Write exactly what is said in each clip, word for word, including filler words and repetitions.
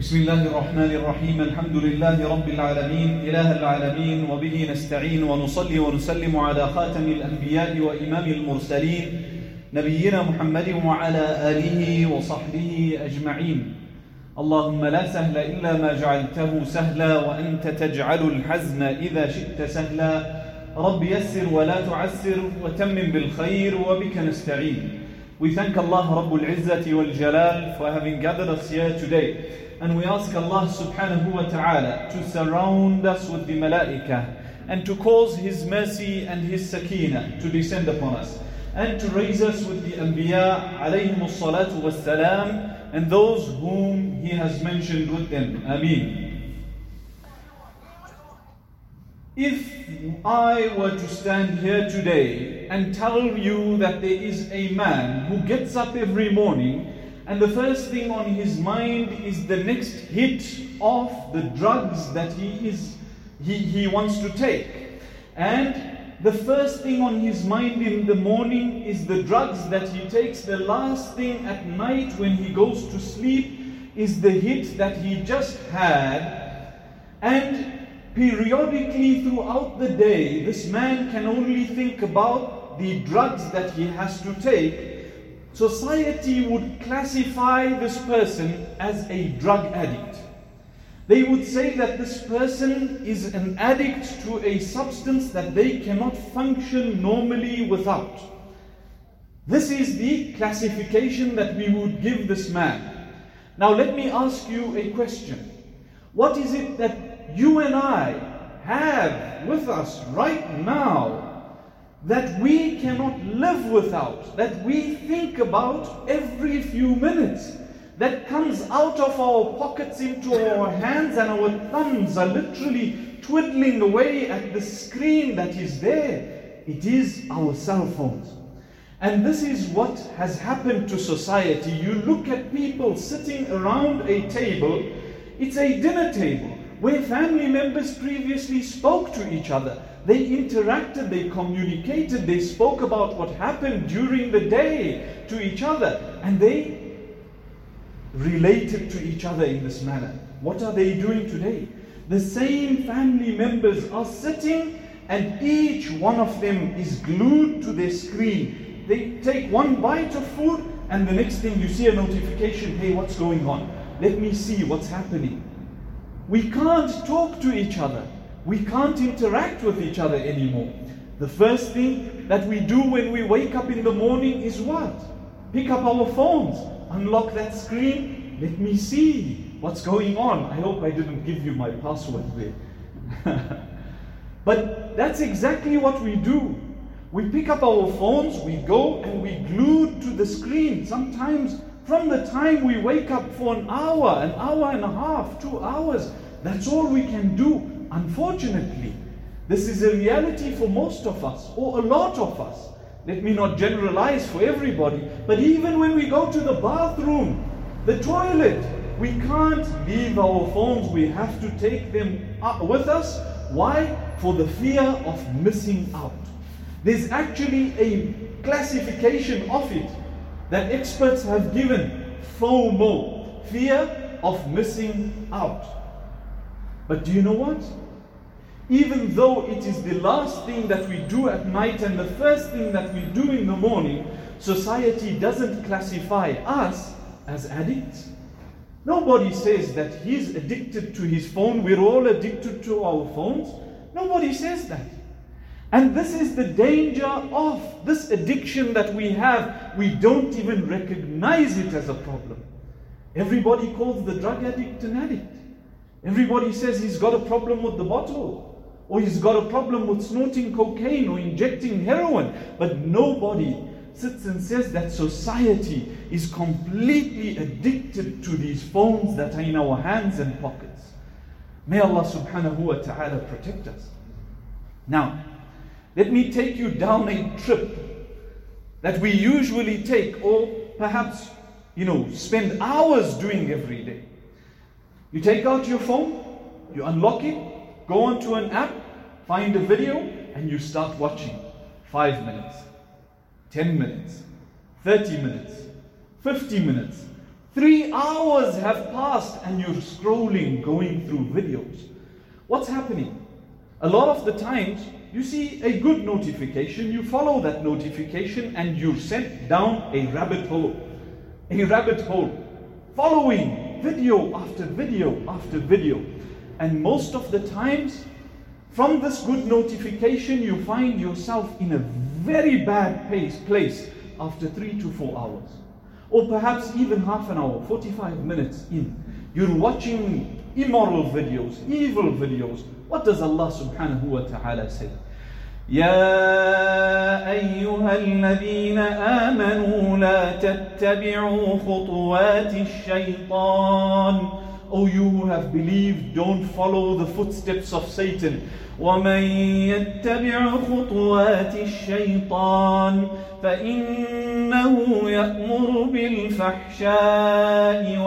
بسم الله الرحمن الرحيم الحمد لله رب العالمين إله العالمين وبه نستعين ونصلي ونسلم على خاتم الأنبياء وإمام المرسلين نبينا محمد وعلى آله وصحبه أجمعين. اللهم لا سهل إلا ما جعلته سهلا وأنت تجعل الحزن إذا شئت سهلا. رب يسر ولا تعسر وتمم بالخير وبك نستعين. We thank Allah Rabbul Izzati wal Jalal for having gathered us here today. And we ask Allah subhanahu wa ta'ala to surround us with the malaika and to cause His mercy and His sakina to descend upon us and to raise us with the anbiya alayhimus salatu was salam and those whom He has mentioned with them. Ameen. If I were to stand here today and tell you that there is a man who gets up every morning and the first thing on his mind is the next hit of the drugs that he is he, he wants to take, and the first thing on his mind in the morning is the drugs that he takes, the last thing at night when he goes to sleep is the hit that he just had, and periodically throughout the day this man can only think about the drugs that he has to take, society would classify this person as a drug addict. They would say that this person is an addict to a substance that they cannot function normally without. This is the classification that we would give this man. Now let me ask you a question. What is it that you and I have with us right now that we cannot live without, that we think about every few minutes, that comes out of our pockets into our hands and our thumbs are literally twiddling away at the screen that is there? It is our cell phones. And this is what has happened to society. You look at people sitting around a table, it's a dinner table where family members previously spoke to each other. They interacted, they communicated, they spoke about what happened during the day to each other, and they related to each other in this manner. What are they doing today? The same family members are sitting and each one of them is glued to their screen. They take one bite of food and the next thing you see a notification, hey, what's going on? Let me see what's happening. We can't talk to each other. We can't interact with each other anymore. The first thing that we do when we wake up in the morning is what? Pick up our phones, unlock that screen, let me see what's going on. I hope I didn't give you my password there. But that's exactly what we do. We pick up our phones, we go and we glue to the screen. Sometimes from the time we wake up for an hour, an hour and a half, two hours, that's all we can do. Unfortunately, this is a reality for most of us, or a lot of us. Let me not generalize for everybody, but even when we go to the bathroom, the toilet, we can't leave our phones. We have to take them with us. Why? For the fear of missing out. There's actually a classification of it that experts have given, FOMO, fear of missing out. But do you know what? Even though it is the last thing that we do at night and the first thing that we do in the morning, society doesn't classify us as addicts. Nobody says that he's addicted to his phone, we're all addicted to our phones. Nobody says that. And this is the danger of this addiction that we have. We don't even recognize it as a problem. Everybody calls the drug addict an addict. Everybody says he's got a problem with the bottle, or he's got a problem with snorting cocaine or injecting heroin. But nobody sits and says that society is completely addicted to these phones that are in our hands and pockets. May Allah subhanahu wa ta'ala protect us. Now, let me take you down a trip that we usually take, or perhaps, you know, spend hours doing every day. You take out your phone, you unlock it, go onto an app, find a video, and you start watching. Five minutes, ten minutes, thirty minutes, fifty minutes, Three hours have passed and you're scrolling, going through videos. What's happening? A lot of the times, you see a good notification, you follow that notification and you're sent down a rabbit hole. A rabbit hole. Following video after video after video. And most of the times, from this good notification, you find yourself in a very bad pace, place after three to four hours. Or perhaps even half an hour, forty-five minutes in. You're watching immoral videos, evil videos. What does Allah subhanahu wa ta'ala say? يا أيها الذين آمنوا لا تتبعوا خطوات الشيطان. O you who have believed, don't follow the footsteps of Satan. ومن يتبع خطوات الشيطان فإنه يأمر بالفحشاء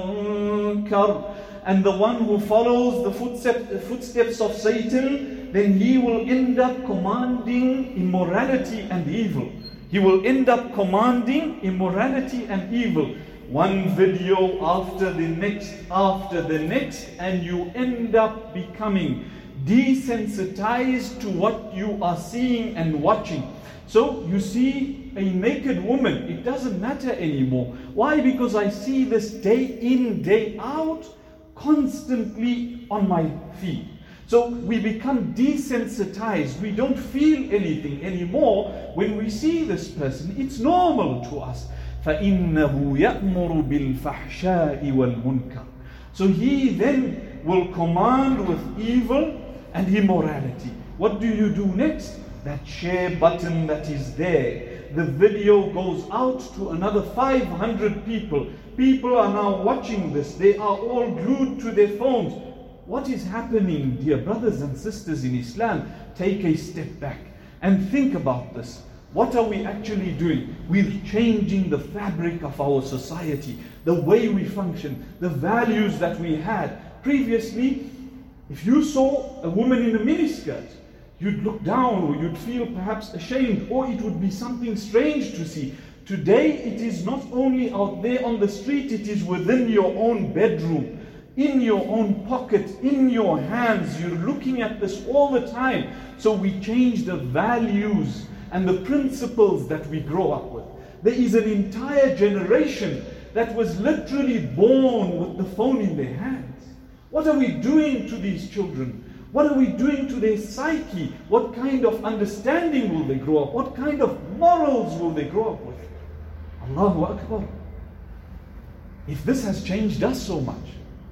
والمنكر. And the one who follows the footsteps, footsteps of Satan, then he will end up commanding immorality and evil. He will end up commanding immorality and evil. One video after the next, after the next, and you end up becoming desensitized to what you are seeing and watching. So you see a naked woman, it doesn't matter anymore. Why? Because I see this day in, day out, constantly on my feed. So we become desensitized. We don't feel anything anymore when we see this person. It's normal to us. فَإِنَّهُ يَأْمُرُ بِالْفَحْشَاءِ وَالْمُنْكَرِ. So he then will command with evil and immorality. What do you do next? That share button that is there. The video goes out to another five hundred people. People are now watching this. They are all glued to their phones. What is happening, dear brothers and sisters in Islam? Take a step back and think about this. What are we actually doing? We're changing the fabric of our society, the way we function, the values that we had. Previously, if you saw a woman in a miniskirt, you'd look down or you'd feel perhaps ashamed, or it would be something strange to see. Today, it is not only out there on the street, it is within your own bedroom, in your own pocket, in your hands. You're looking at this all the time. So we change the values and the principles that we grow up with. There is an entire generation that was literally born with the phone in their hands. What are we doing to these children? What are we doing to their psyche? What kind of understanding will they grow up? What kind of morals will they grow up with? Allahu Akbar. If this has changed us so much,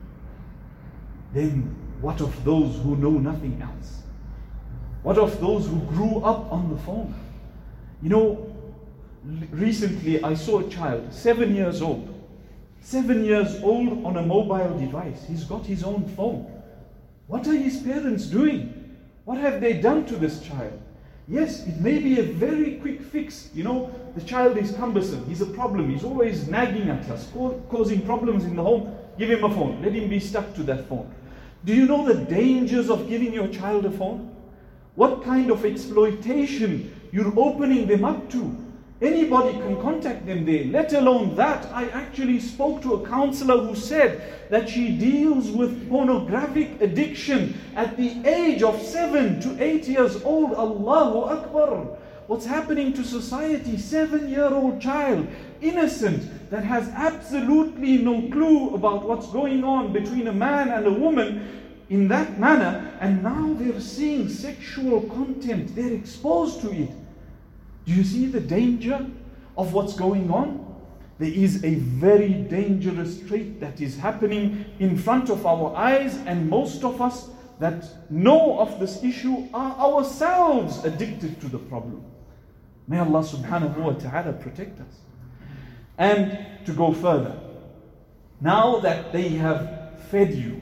then what of those who know nothing else? What of those who grew up on the phone? You know, recently I saw a child, seven years old. Seven years old on a mobile device. He's got his own phone. What are his parents doing? What have they done to this child? Yes, it may be a very quick fix. You know, the child is cumbersome. He's a problem. He's always nagging at us, causing problems in the home. Give him a phone. Let him be stuck to that phone. Do you know the dangers of giving your child a phone? What kind of exploitation you're opening them up to? Anybody can contact them there, let alone that. I actually spoke to a counselor who said that she deals with pornographic addiction at the age of seven to eight years old. Allahu Akbar. What's happening to society? Seven-year-old child, innocent, that has absolutely no clue about what's going on between a man and a woman in that manner, and now they're seeing sexual content, they're exposed to it. Do you see the danger of what's going on? There is a very dangerous trait that is happening in front of our eyes, and most of us that know of this issue are ourselves addicted to the problem. May Allah subhanahu wa ta'ala protect us. And to go further, now that they have fed you,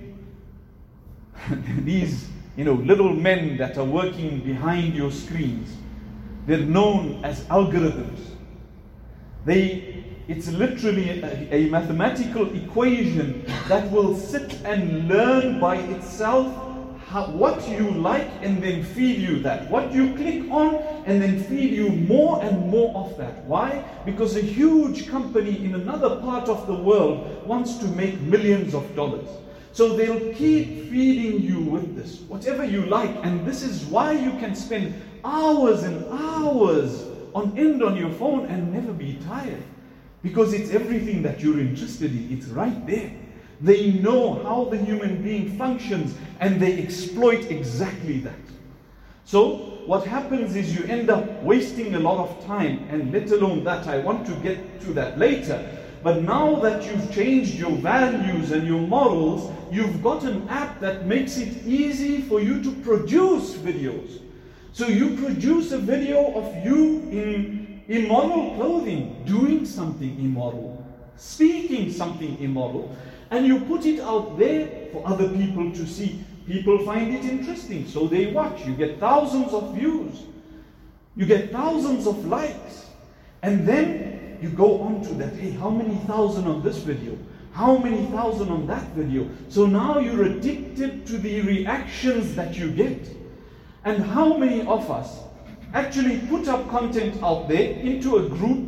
these you know little men that are working behind your screens, they're known as algorithms. They, it's literally a, a mathematical equation that will sit and learn by itself how, what you like and then feed you that. What you click on and then feed you more and more of that. Why? Because a huge company in another part of the world wants to make millions of dollars. So they'll keep feeding you with this, whatever you like. And this is why you can spend hours and hours on end on your phone and never be tired. Because it's everything that you're interested in. It's right there. They know how the human being functions and they exploit exactly that. So what happens is you end up wasting a lot of time, and let alone that, I want to get to that later. But now that you've changed your values and your morals, you've got an app that makes it easy for you to produce videos. So you produce a video of you in immoral clothing, doing something immoral, speaking something immoral, and you put it out there for other people to see. People find it interesting, so they watch. You get thousands of views. You get thousands of likes. And then you go on to that, hey, how many thousand on this video? How many thousand on that video? So now you're addicted to the reactions that you get. And how many of us actually put up content out there into a group,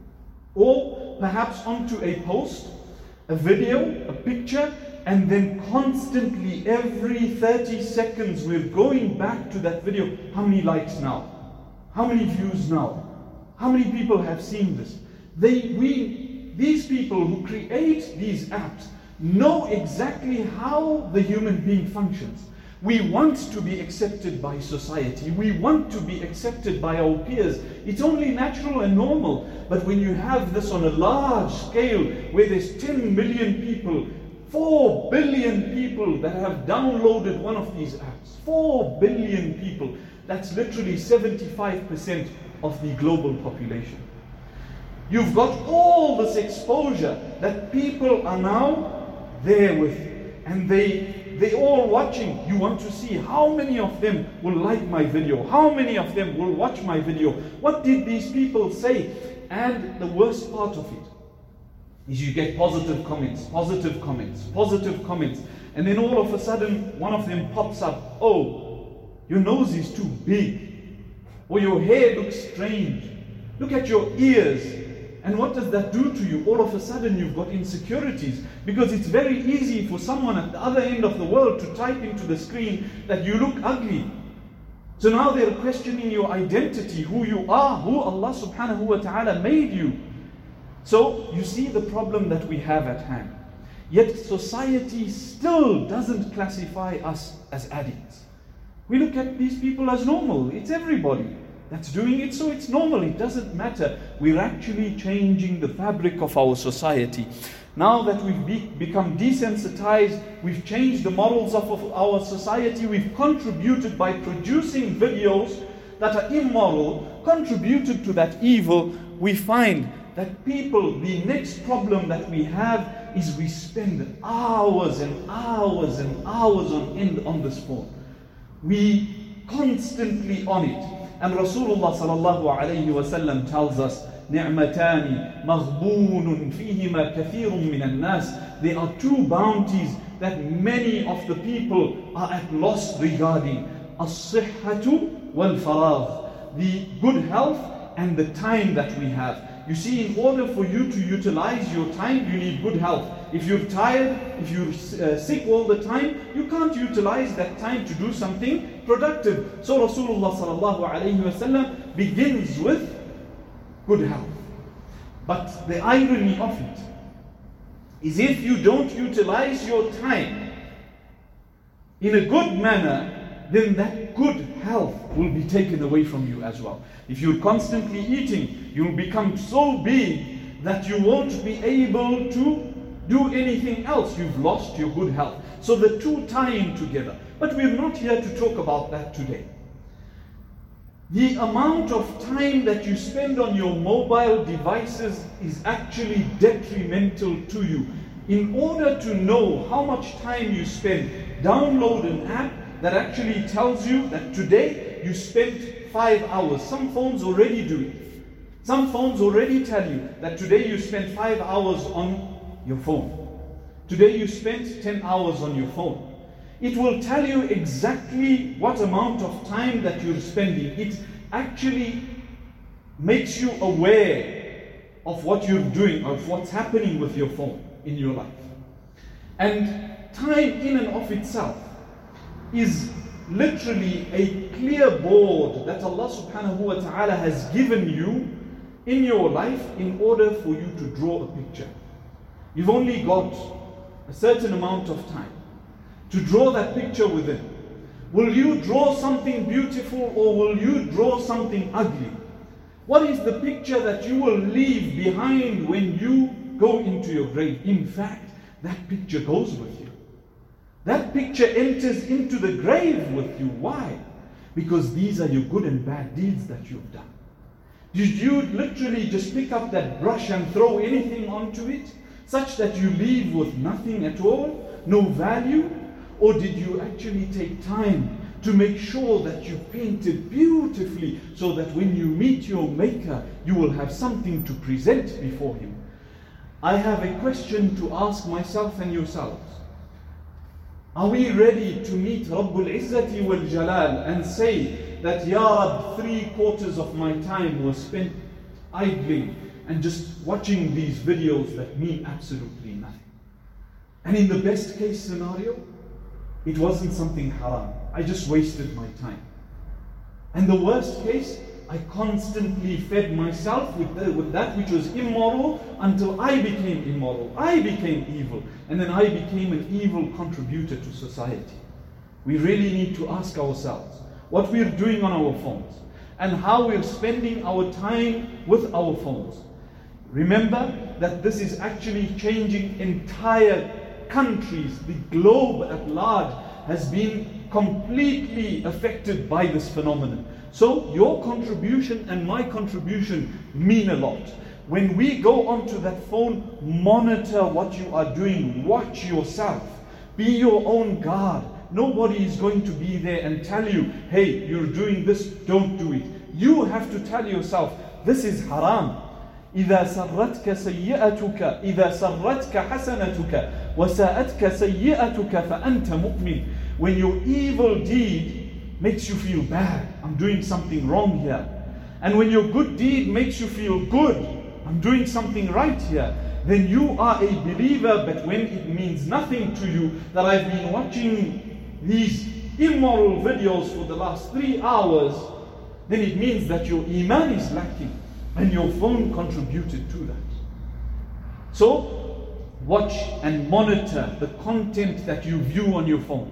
or perhaps onto a post, a video, a picture, and then constantly every thirty seconds we're going back to that video. How many likes now? How many views now? How many people have seen this? They, we, these people who create these apps know exactly how the human being functions. We want to be accepted by society. We want to be accepted by our peers. It's only natural and normal. But when you have this on a large scale, where there's ten million people, four billion people that have downloaded one of these apps, four billion people, that's literally seventy-five percent of the global population. You've got all this exposure that people are now there with, and they They're all watching. You want to see how many of them will like my video, how many of them will watch my video. What did these people say? And the worst part of it is you get positive comments, positive comments, positive comments. And then all of a sudden, one of them pops up. Oh, your nose is too big. Or your hair looks strange. Look at your ears. And what does that do to you? All of a sudden you've got insecurities, because it's very easy for someone at the other end of the world to type into the screen that you look ugly. So now they're questioning your identity, who you are, who Allah subhanahu wa ta'ala made you. So you see the problem that we have at hand. Yet society still doesn't classify us as addicts. We look at these people as normal. It's everybody that's doing it, so it's normal. It doesn't matter. We're actually changing the fabric of our society. Now that we've be- become desensitized, we've changed the morals of, of our society, we've contributed by producing videos that are immoral, contributed to that evil. We find that people, the next problem that we have is we spend hours and hours and hours on end on this phone. We constantly on it. And Rasulullah sallallahu alayhi wa sallam tells us, نِعْمَتَانِ مَغْبُونٌ فِيهِمَا كَثِيرٌ مِنَ النَّاسِ. There are two bounties that many of the people are at loss regarding. الصِّحَّةُ وَالْفَرَاغ. The good health and the time that we have. You see, in order for you to utilize your time, you need good health. If you're tired, if you're uh, sick all the time, you can't utilize that time to do something productive. So Rasulullah sallallahu alayhi wa sallam begins with good health. But the irony of it is, if you don't utilize your time in a good manner, then that good health will be taken away from you as well. If you're constantly eating, you'll become so big that you won't be able to do anything else. You've lost your good health. So the two tie in together. But we're not here to talk about that today. The amount of time that you spend on your mobile devices is actually detrimental to you. In order to know how much time you spend, download an app that actually tells you that today you spent five hours. Some phones already do it. Some phones already tell you that today you spent five hours on your phone. Today you spent ten hours on your phone. It will tell you exactly what amount of time that you're spending. It actually makes you aware of what you're doing, of what's happening with your phone in your life. And time in and of itself is literally a clear board that Allah subhanahu wa ta'ala has given you in your life in order for you to draw a picture. You've only got a certain amount of time to draw that picture within. Will you draw something beautiful or will you draw something ugly? What is the picture that you will leave behind when you go into your grave? In fact, that picture goes with you. That picture enters into the grave with you. Why? Because these are your good and bad deeds that you've done. Did you literally just pick up that brush and throw anything onto it, such that you leave with nothing at all, no value? Or did you actually take time to make sure that you painted beautifully so that when you meet your Maker, you will have something to present before Him? I have a question to ask myself and yourselves. Are we ready to meet Rabbul Izzati wal Jalal and say that, Ya Rab, three quarters of my time was spent idling and just watching these videos that mean absolutely nothing? And in the best case scenario, it wasn't something haram. I just wasted my time. And the worst case, I constantly fed myself with, the, with that which was immoral until I became immoral. I became evil. And then I became an evil contributor to society. We really need to ask ourselves what we're doing on our phones and how we're spending our time with our phones. Remember that this is actually changing entire countries. The globe at large has been completely affected by this phenomenon. So your contribution and my contribution mean a lot. When we go onto that phone, monitor what you are doing. Watch yourself. Be your own guard. Nobody is going to be there and tell you, hey, you're doing this, don't do it. You have to tell yourself, this is haram. إذا سرتك سيئتك إذا سرتك حسنتك وساءتك سيئتك فأنت مؤمن. When your evil deed makes you feel bad, I'm doing something wrong here. And when your good deed makes you feel good, I'm doing something right here, then you are a believer. But when it means nothing to you that I've been watching these immoral videos for the last three hours, then it means that your iman is lacking and your phone contributed to that. So, watch and monitor the content that you view on your phone.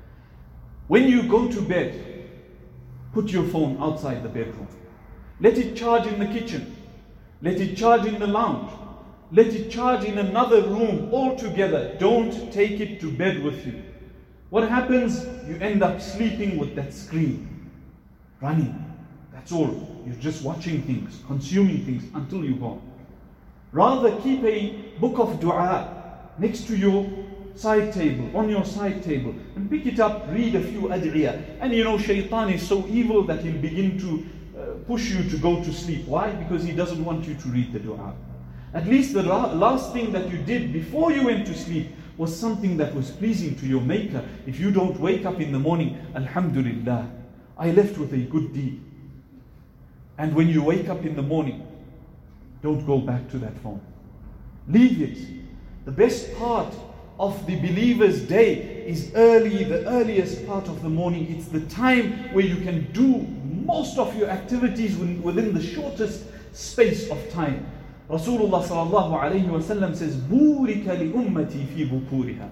When you go to bed, put your phone outside the bedroom. Let it charge in the kitchen. Let it charge in the lounge. Let it charge in another room altogether. Don't take it to bed with you. What happens? You end up sleeping with that screen, running. That's all. You're just watching things, consuming things until you're gone. Rather keep a book of dua next to your side table, on your side table, and pick it up, read a few ad'iyah. And you know, shaitan is so evil that he'll begin to uh, push you to go to sleep. Why? Because he doesn't want you to read the dua. At least the last thing that you did before you went to sleep was something that was pleasing to your Maker. If you don't wake up in the morning, Alhamdulillah, I left with a good deed. And when you wake up in the morning, don't go back to that phone. Leave it. The best part of the believer's day is early, the earliest part of the morning. It's the time where you can do most of your activities within the shortest space of time. Rasulullah sallallahu alayhi wa sallam says, بُورِكَ لِأُمَّتِي فِي بُكُورِهَا.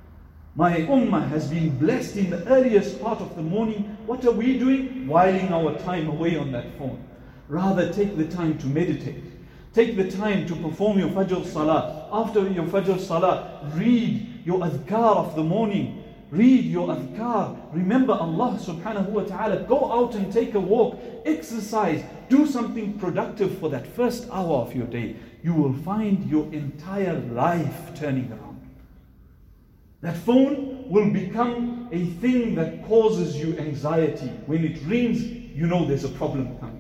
My ummah has been blessed in the earliest part of the morning. What are we doing? Whiling our time away on that phone. Rather take the time to meditate. Take the time to perform your Fajr Salah. After your Fajr Salah, read your adhkar of the morning. Read your adhkar. Remember Allah subhanahu wa ta'ala. Go out and take a walk. Exercise. Do something productive for that first hour of your day. You will find your entire life turning around. That phone will become a thing that causes you anxiety. When it rings, you know there's a problem coming.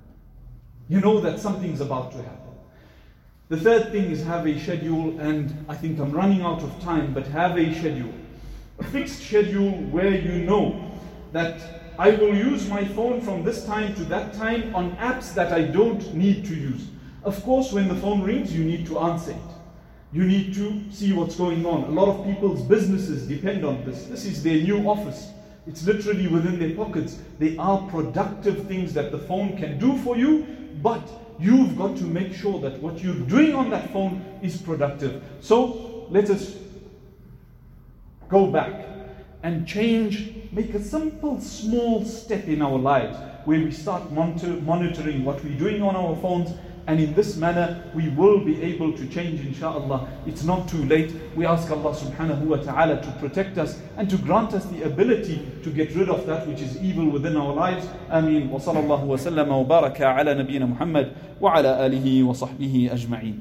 You know that something's about to happen. The third thing is have a schedule, and I think I'm running out of time, but have a schedule. a fixed schedule where you know that I will use my phone from this time to that time on apps that I don't need to use. Of course, when the phone rings, you need to answer it. You need to see what's going on. A lot of people's businesses depend on this. This is their new office. It's literally within their pockets. They are productive things that the phone can do for you, but you've got to make sure that what you're doing on that phone is productive. So let us go back and change, make a simple small step in our lives where we start monitor, monitoring what we're doing on our phones, and in this manner we will be able to change, inshaAllah. It's not too late. We ask Allah subhanahu wa ta'ala to protect us and to grant us the ability to get rid of that which is evil within our lives. Ameen. Wa sallallahu wa sallama wa baraka ala nabiyyina Muhammad wa ala alihi wa sahbihi ajma'in.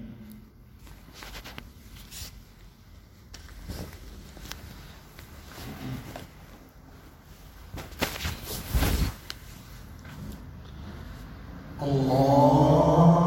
Allah